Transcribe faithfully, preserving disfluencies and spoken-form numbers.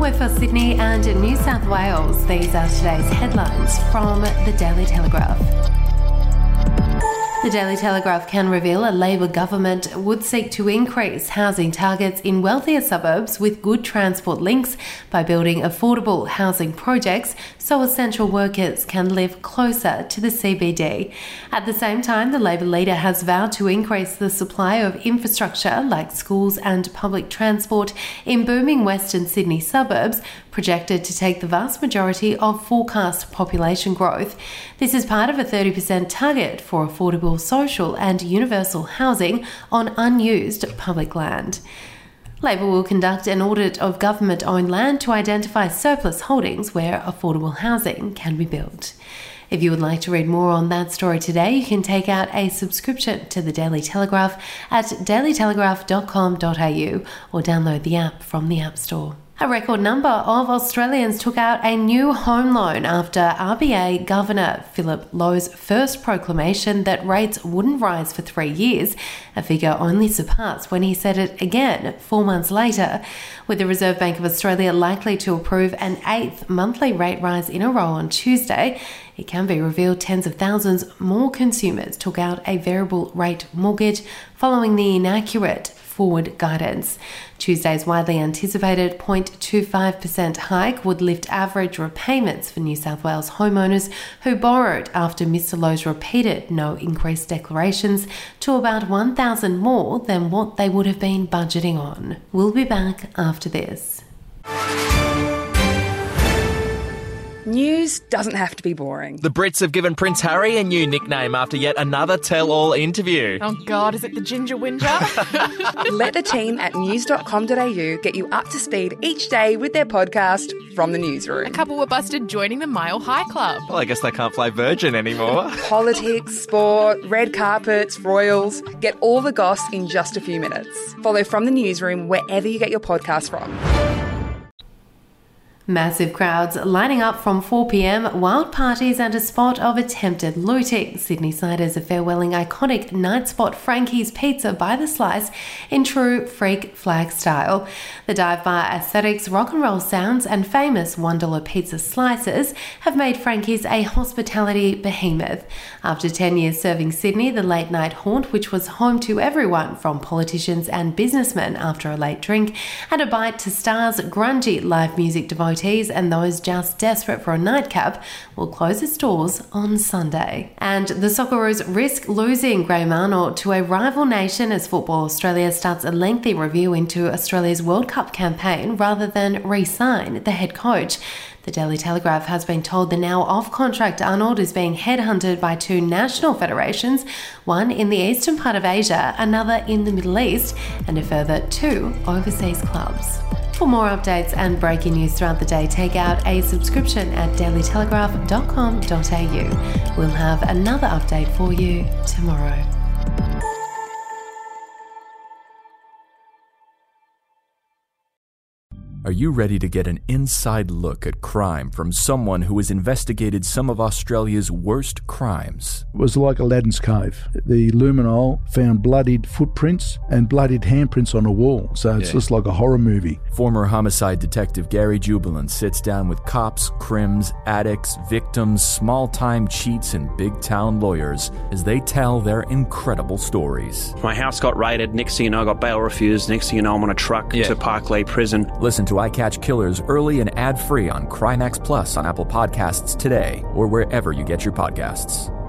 We're for Sydney and New South Wales. These are today's headlines from the Daily Telegraph. The Daily Telegraph can reveal a Labor government would seek to increase housing targets in wealthier suburbs with good transport links by building affordable housing projects so essential workers can live closer to the C B D. At the same time, the Labor leader has vowed to increase the supply of infrastructure like schools and public transport in booming Western Sydney suburbs, projected to take the vast majority of forecast population growth. This is part of a thirty percent target for affordable social and universal housing on unused public land. Labor will conduct an audit of government-owned land to identify surplus holdings where affordable housing can be built. If you would like to read more on that story today, you can take out a subscription to the Daily Telegraph at daily telegraph dot com dot a u or download the app from the App Store. A record number of Australians took out a new home loan after R B A Governor Philip Lowe's first proclamation that rates wouldn't rise for three years, a figure only surpassed when he said it again four months later. With the Reserve Bank of Australia likely to approve an eighth monthly rate rise in a row on Tuesday, it can be revealed tens of thousands more consumers took out a variable rate mortgage following the inaccurate forward guidance. Tuesday's widely anticipated zero point two five percent hike would lift average repayments for New South Wales homeowners who borrowed after Mister Lowe's repeated no increase declarations to about one thousand more than what they would have been budgeting on. We'll be back after this. News doesn't have to be boring. The Brits have given Prince Harry a new nickname after yet another tell-all interview. Oh God, is it the Ginger Whinger? Let the team at news dot com dot a u get you up to speed each day with their podcast, From the Newsroom. A couple were busted joining the Mile High Club. Well, I guess they can't fly Virgin anymore. Politics, sport, red carpets, royals. Get all the goss in just a few minutes. Follow From the Newsroom wherever you get your podcast from. Massive crowds lining up from four p.m, wild parties and a spot of attempted looting. Sydney siders are farewelling iconic night spot Frankie's Pizza by the slice in true freak flag style. The dive bar aesthetics, rock and roll sounds and famous one dollar pizza slices have made Frankie's a hospitality behemoth. After ten years serving Sydney, the late night haunt, which was home to everyone from politicians and businessmen after a late drink and a bite to stars, grungy live music devotees and those just desperate for a nightcap, will close its doors on Sunday. And the Socceroos risk losing Graham Arnold to a rival nation as Football Australia starts a lengthy review into Australia's World Cup campaign rather than re-sign the head coach. The Daily Telegraph has been told the now off-contract Arnold is being headhunted by two national federations, one in the eastern part of Asia, another in the Middle East, and a further two overseas clubs. For more updates and breaking news throughout the day, take out a subscription at daily telegraph dot com dot a u. We'll have another update for you tomorrow. Are you ready to get an inside look at crime from someone who has investigated some of Australia's worst crimes? It was like Aladdin's Cave. The luminol found bloodied footprints and bloodied handprints on a wall, so it's yeah. just like a horror movie. Former homicide detective Gary Jubilant sits down with cops, crims, addicts, victims, small-time cheats, and big-town lawyers as they tell their incredible stories. My house got raided. Next thing you know, I got bail refused. Next thing you know, I'm on a truck yeah. to Parklea Prison. Listen to I Catch Killers early and ad-free on Crimex Plus on Apple Podcasts today or wherever you get your podcasts.